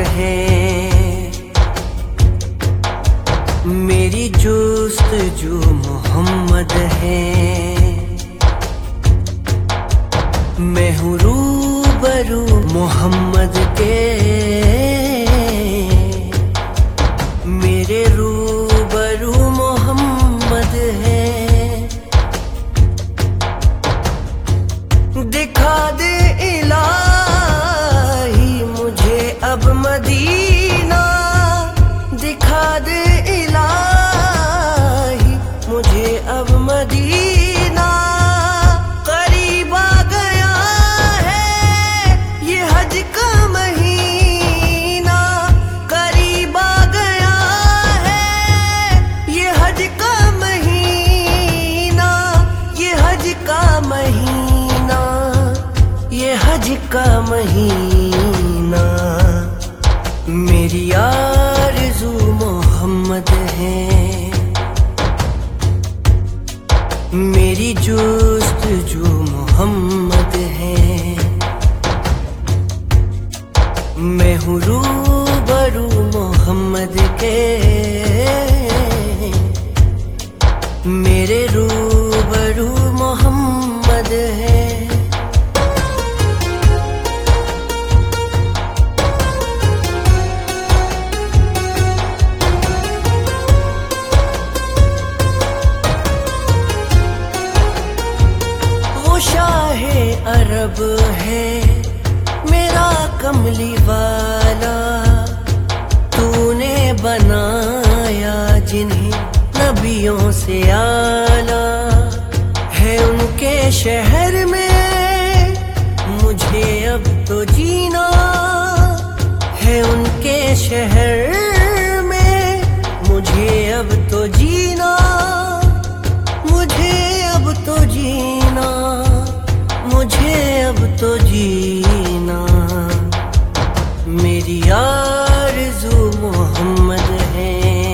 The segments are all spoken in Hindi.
है। मेरी जुस्तजू मोहम्मद है। मैं हूँ रूबरू मोहम्मद के, मेरे रूबरू मोहम्मद है। दिखा दे इलाही मुझे अब मदीना, दिखा दे इलाही मुझे अब मदीना। करीब आ गया है ये हज का महीना, करीब आ गया है ये हज का महीना, ये हज का महीना, ये हज का महीना। मेरी आरज़ू मोहम्मद है। मेरी जुस्तजू मोहम्मद है। मैं हूँ रूबरू मोहम्मद के, मेरे रूबरू मोहम्मद है। शाहे अरब है मेरा कमली वाला, तूने बनाया जिन्हें नबियों से आला। है उनके शहर में मुझे अब तो जीना, है उनके शहर में मुझे अब तो जीना, मुझे अब तो जीना, मुझे अब तो जीना। मेरी आरज़ू मोहम्मद है।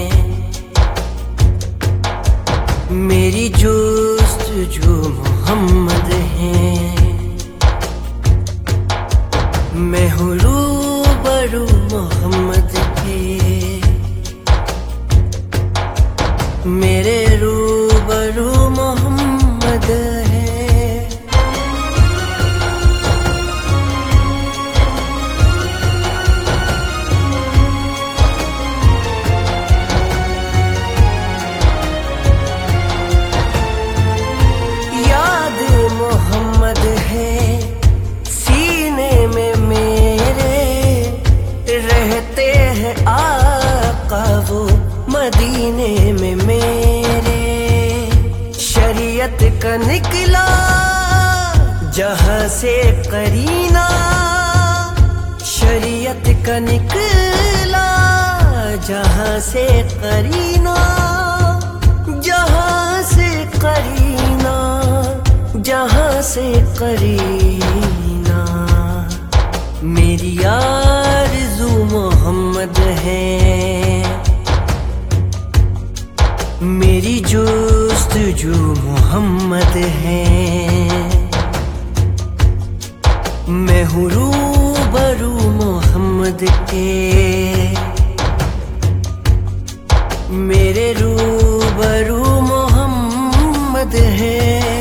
मेरी जुस्तजू मोहम्मद है। मैं हूँ रूबरू मोहम्मद के, मेरे रूबरू मोहम्मद है। याद मोहम्मद है सीने में मेरे, रहते हैं आका वो मदीने में मेरे। शरीयत का निकला जहां से करीना, शरीयत का निकला जहां से करीना, जहां से करीना, जहां से करीना। मेरी आरज़ू मोहम्मद है। मेरी जुस्तजू मोहम्मद है। मैं हूँ रूबरू मोहम्मद के, मेरे रूबरू मोहम्मद है।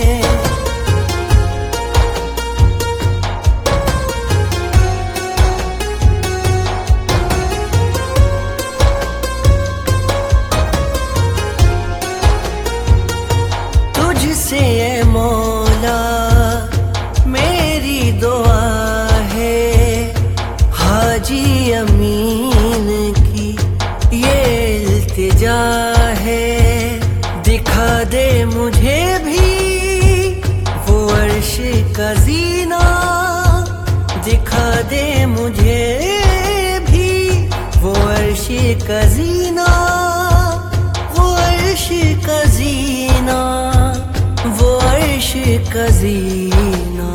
तुझसे ए मौला मेरी दुआ है, हाजी अमीन की ये इल्तिजा है। दिखा दे मुझे भी वो अर्श का ज़ीना, दिखा दे मुझे भी वो अर्श का ज़ीना, वो अर्श का ज़ीना, वो अर्श का ज़ीना।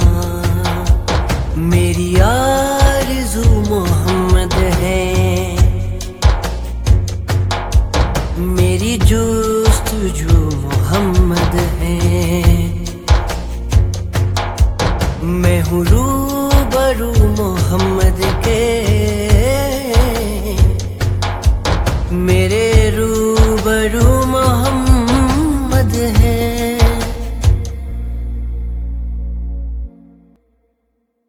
मेरी आरज़ू मोहम्मद है। मेरी जुस्तजू मोहम्मद है। मैं हूँ रूबरू मोहम्मद के। मेरे रूबरू